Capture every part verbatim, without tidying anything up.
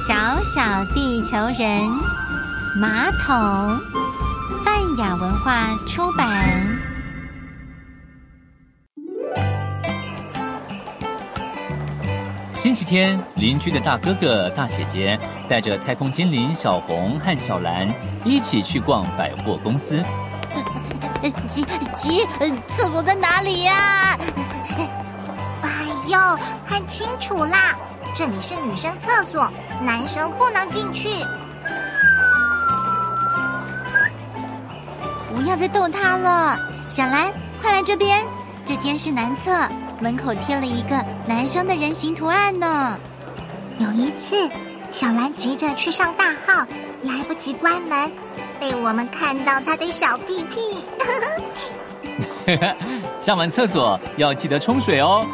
小小地球人马桶，泛雅文化出版。 星期天，邻居的大哥哥大姐姐带着太空精灵小红和小蓝一起去逛百货公司。 急急，厕所在哪里呀？ 哎呦，看清楚啦，这里是女生厕所，男生不能进去。 不要再逗他了，小兰，快来这边，这间是男厕，门口贴了一个男生的人形图案呢。 有一次，小兰急着去上大号，来不及关门，被我们看到她的小屁屁。 上完厕所要记得冲水哦。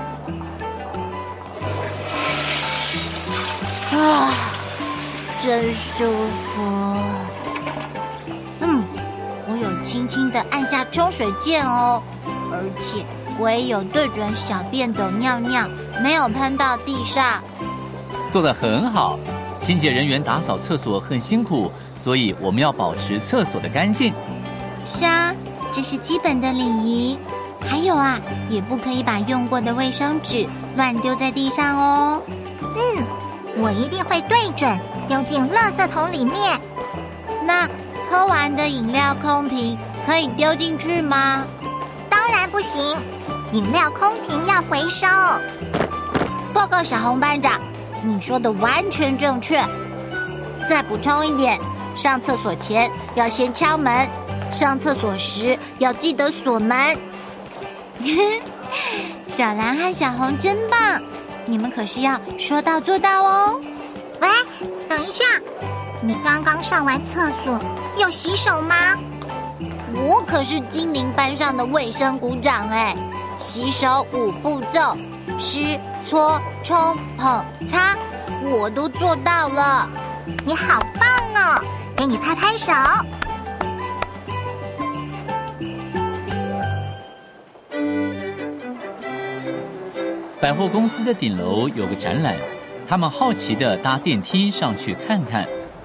啊，真舒服。 嗯，我有轻轻地按下冲水键哦，而且我也有对准小便斗尿尿，没有喷到地上。 做得很好，清洁人员打扫厕所很辛苦，所以我们要保持厕所的干净。 是啊，这是基本的礼仪。还有啊，也不可以把用过的卫生纸乱丢在地上哦。 嗯，我一定会对准丢进垃圾桶里面。 那喝完的饮料空瓶可以丢进去吗？ 当然不行，饮料空瓶要回收。 报告小红班长，你说的完全正确。再补充一点，上厕所前要先敲门，上厕所时要记得锁门。小蓝和小红真棒，你们可是要说到做到哦。 喂，等一下，你刚刚上完厕所有洗手吗？ 我可是精灵班上的卫生股长哎，洗手五步骤：湿、搓、冲、捧、擦，我都做到了。 你好棒哦，给你拍拍手。 百货公司的顶楼有个展览，他们好奇地搭电梯上去看看。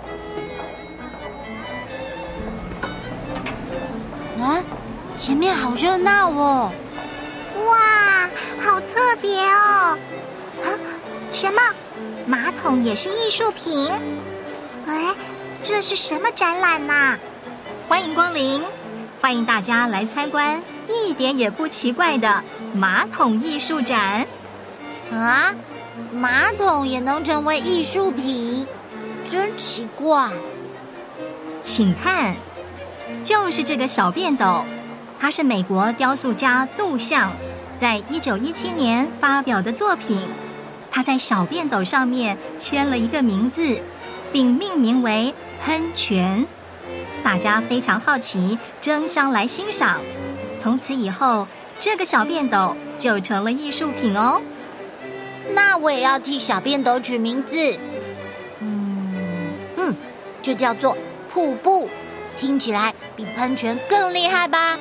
啊，前面好热闹哦！ 哇，好特别哦！啊，什么？马桶也是艺术品？哎，这是什么展览呐？ 欢迎光临，欢迎大家来参观一点也不奇怪的马桶艺术展。 啊，马桶也能成为艺术品，真奇怪。 请看，就是这个小便斗，它是美国雕塑家杜象在一九一七年发表的作品。他在小便斗上面签了一个名字，并命名为喷泉。大家非常好奇，争相来欣赏。从此以后，这个小便斗就成了艺术品哦。 那我也要替小便斗取名字。嗯嗯，就叫做瀑布，听起来比喷泉更厉害吧？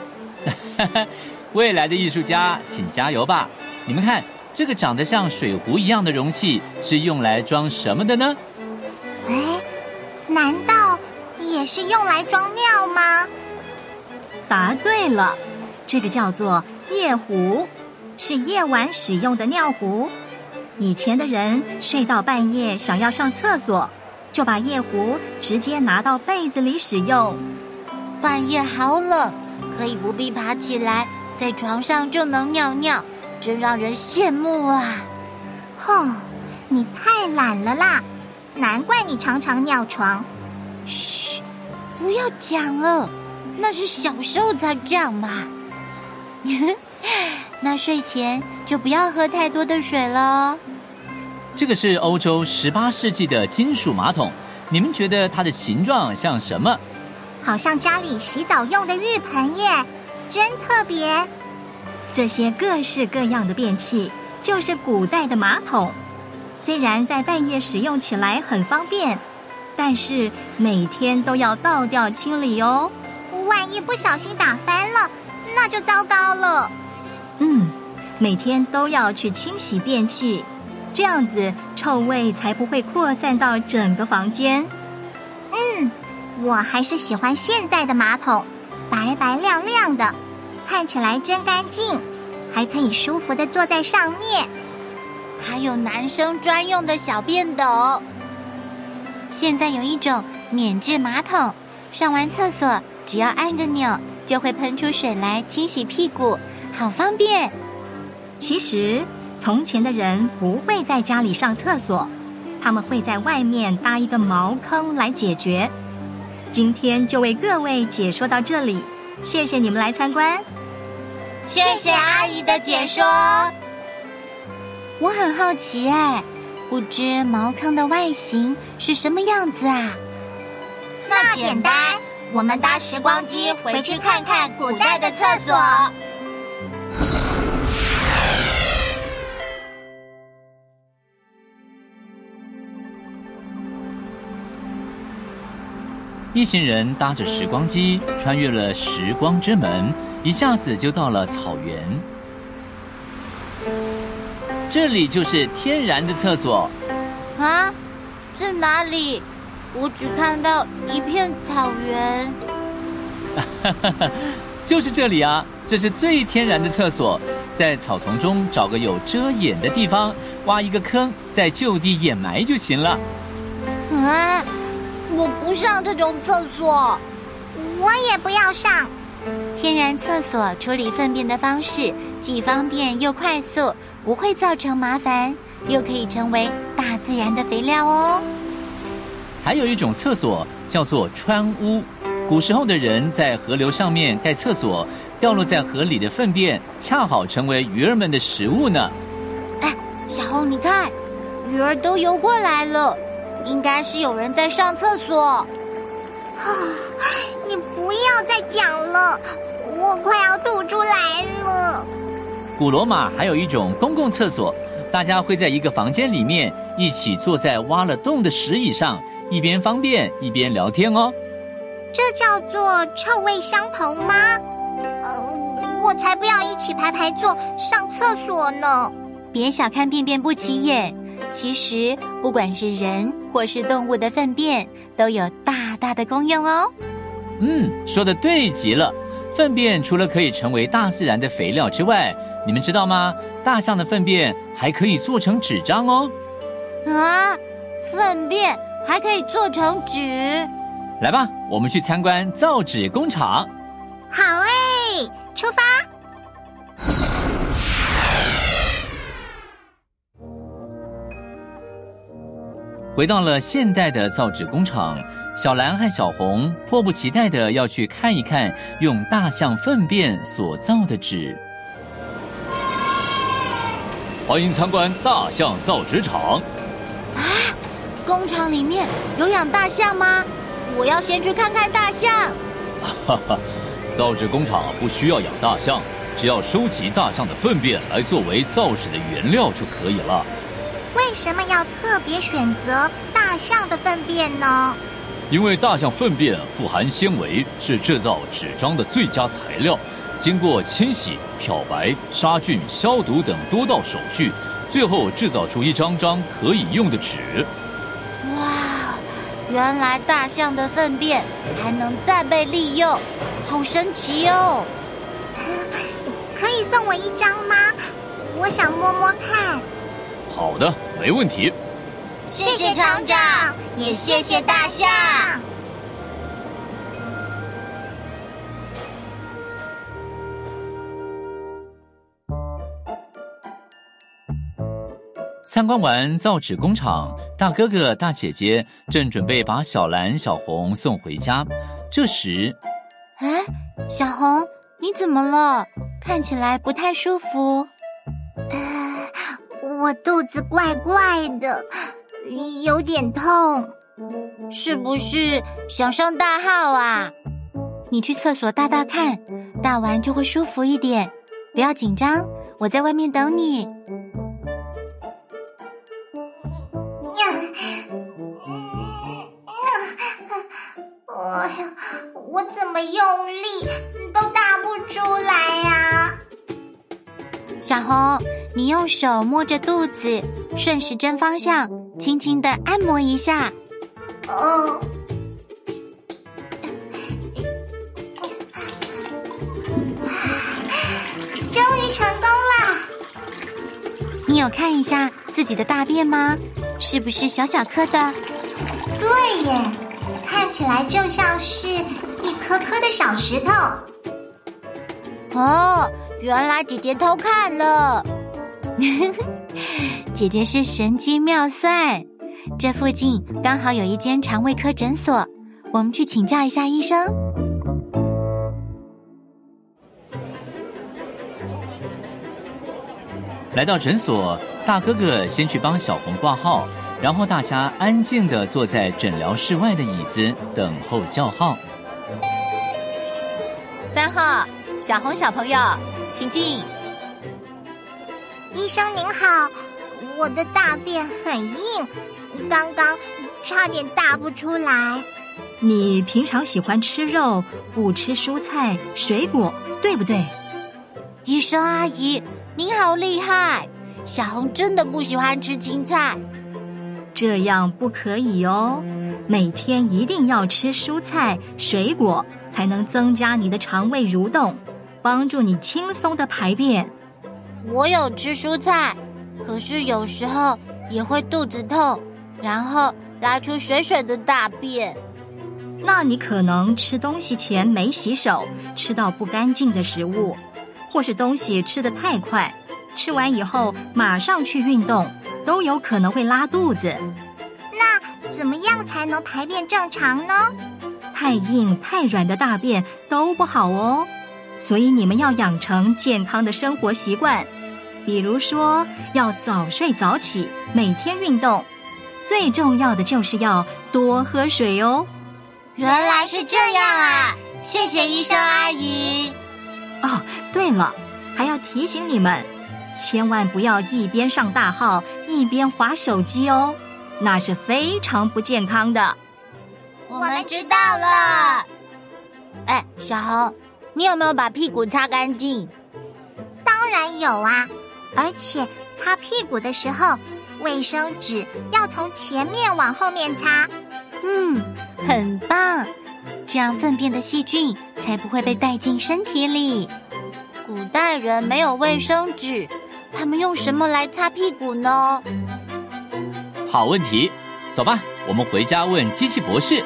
未来的艺术家，请加油吧！你们看，这个长得像水壶一样的容器是用来装什么的呢？ 哎，难道也是用来装尿吗？ 答对了，这个叫做夜壶，是夜晚使用的尿壶。以前的人睡到半夜想要上厕所，就把夜壶直接拿到被子里使用。 半夜好冷，可以不必爬起来，在床上就能尿尿，真让人羡慕啊！ 哼，你太懒了啦，难怪你常常尿床。 嘘，不要讲了，那是小时候才这样嘛。那睡前就不要喝太多的水了。 这个是欧洲十八世纪的金属马桶，你们觉得它的形状像什么？ 好像家里洗澡用的浴盆耶，真特别。 这些各式各样的便器就是古代的马桶，虽然在半夜使用起来很方便，但是每天都要倒掉清理哦。 万一不小心打翻了，那就糟糕了。 嗯，每天都要去清洗便器， 这样子臭味才不会扩散到整个房间。 嗯，我还是喜欢现在的马桶，白白亮亮的，看起来真干净，还可以舒服地坐在上面。 还有男生专用的小便斗。现在有一种免治马桶，上完厕所只要按个钮，就会喷出水来清洗屁股，好方便。 其实从前的人不会在家里上厕所，他们会在外面搭一个茅坑来解决。今天就为各位解说到这里，谢谢你们来参观。 谢谢阿姨的解说。我很好奇哎，不知茅坑的外形是什么样子啊？ 那简单，我们搭时光机回去看看古代的厕所。 一行人搭着时光机穿越了时光之门，一下子就到了草原。这里就是天然的厕所。 啊，这哪里？我只看到一片草原。 就是这里啊，这是最天然的厕所。在草丛中找个有遮掩的地方，挖一个坑，再就地掩埋就行了。 啊，我不上这种厕所。 我也不要上。 天然厕所处理粪便的方式既方便又快速，不会造成麻烦，又可以成为大自然的肥料哦。 还有一种厕所叫做川屋，古时候的人在河流上面盖厕所，掉落在河里的粪便恰好成为鱼儿们的食物呢。 哎，小红你看，鱼儿都游过来了，应该是有人在上厕所。 啊，你不要再讲了，我快要吐出来了。 古罗马还有一种公共厕所，大家会在一个房间里面一起坐在挖了洞的石椅上，一边方便一边聊天哦。 这叫做臭味相投吗？呃，我才不要一起排排坐上厕所呢。 别小看便便不起眼，其实不管是人或是动物的粪便都有大大的功用哦。 嗯，说得对极了。粪便除了可以成为大自然的肥料之外，你们知道吗？大象的粪便还可以做成纸张哦。 啊，粪便还可以做成纸？ 来吧，我们去参观造纸工厂。 好哎，出发！ 回到了现代的造纸工厂，小蓝和小红迫不及待地要去看一看用大象粪便所造的纸。欢迎参观大象造纸厂。 啊，工厂里面有养大象吗？我要先去看看大象。 哈哈，造纸工厂不需要养大象，只要收集大象的粪便来作为造纸的原料就可以了。 为什么要特别选择大象的粪便呢？ 因为大象粪便富含纤维，是制造纸张的最佳材料。经过清洗、漂白、杀菌、消毒等多道手续，最后制造出一张张可以用的纸。 哇，原来大象的粪便还能再被利用，好神奇哦！ 可以送我一张吗？我想摸摸看。 好的，没问题。 谢谢厂长，也谢谢大象。 参观完造纸工厂，大哥哥大姐姐正准备把小蓝小红送回家。这时， 哎，小红，你怎么了？看起来不太舒服。 呃，我肚子怪怪的，有点痛。 是不是想上大号啊？你去厕所大大看，大完就会舒服一点。不要紧张，我在外面等你。 哎呀，我怎么用力都大不出来呀！ 小红， 你用手摸着肚子，顺时针方向，轻轻地按摩一下。 哦，终于成功了！ 你有看一下自己的大便吗？是不是小小颗的？ 对耶，看起来就像是一颗颗的小石头。 哦，原来姐姐偷看了。姐姐是神机妙算，这附近刚好有一间肠胃科诊所，我们去请教一下医生。 来到诊所，大哥哥先去帮小红挂号，然后大家安静地坐在诊疗室外的椅子等候叫号。 三号，小红小朋友，请进。 医生您好，我的大便很硬，刚刚差点大不出来。 你平常喜欢吃肉，不吃蔬菜、水果，对不对？ 医生阿姨，您好厉害！小红真的不喜欢吃青菜。 这样不可以哦，每天一定要吃蔬菜、水果，才能增加你的肠胃蠕动，帮助你轻松的排便。 我有吃蔬菜，可是有时候也会肚子痛，然后拉出水水的大便。 那你可能吃东西前没洗手，吃到不干净的食物，或是东西吃得太快，吃完以后马上去运动，都有可能会拉肚子。 那怎么样才能排便正常呢？ 太硬太软的大便都不好哦，所以你们要养成健康的生活习惯，比如说要早睡早起，每天运动，最重要的就是要多喝水哦。 原来是这样啊，谢谢医生阿姨。 哦，对了，还要提醒你们，千万不要一边上大号一边滑手机哦，那是非常不健康的。 我们知道了。哎，小红，你有没有把屁股擦干净？ 当然有啊，而且擦屁股的时候，卫生纸要从前面往后面擦。 嗯，很棒，这样粪便的细菌才不会被带进身体里。古代人没有卫生纸，他们用什么来擦屁股呢？ 好问题，走吧，我们回家问机器博士。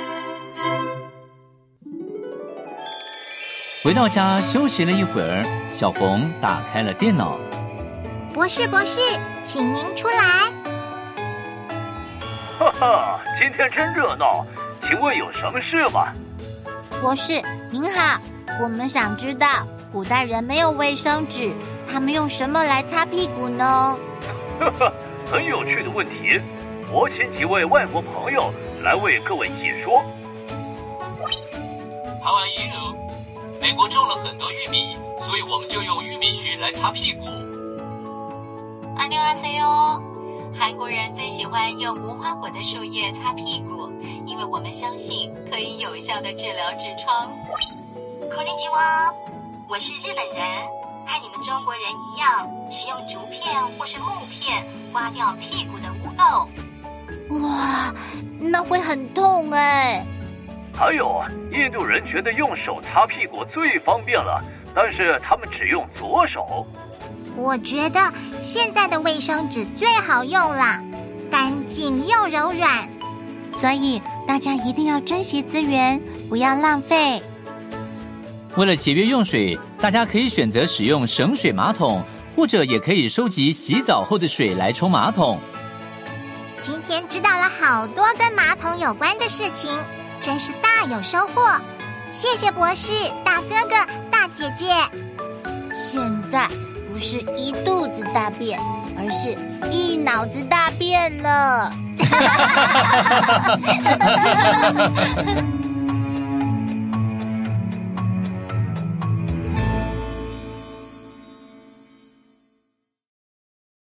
回到家休息了一会儿，小红打开了电脑。 博士博士，请您出来。 哈哈，今天真热闹，请问有什么事吗？ 博士您好，我们想知道古代人没有卫生纸，他们用什么来擦屁股呢？ 呵呵，很有趣的问题，我请几位外国朋友来为各位解说。 How are you？ 美国种了很多玉米，所以我们就用玉米须来擦屁股。 안녕하세요。韩国人最喜欢用无花果的树叶擦屁股，因为我们相信可以有效的治疗痔疮。こんにちは，我是日本人，和你们中国人一样，使用竹片或是木片刮掉屁股的污垢。 哇，那会很痛哎。 还有，印度人觉得用手擦屁股最方便了，但是他们只用左手。 我觉得现在的卫生纸最好用了，干净又柔软。 所以大家一定要珍惜资源，不要浪费。 为了节约用水，大家可以选择使用省水马桶，或者也可以收集洗澡后的水来冲马桶。 今天知道了好多跟马桶有关的事情，真是大有收获。谢谢博士、大哥哥、大姐姐。 现在不是一肚子大便，而是一脑子大便了。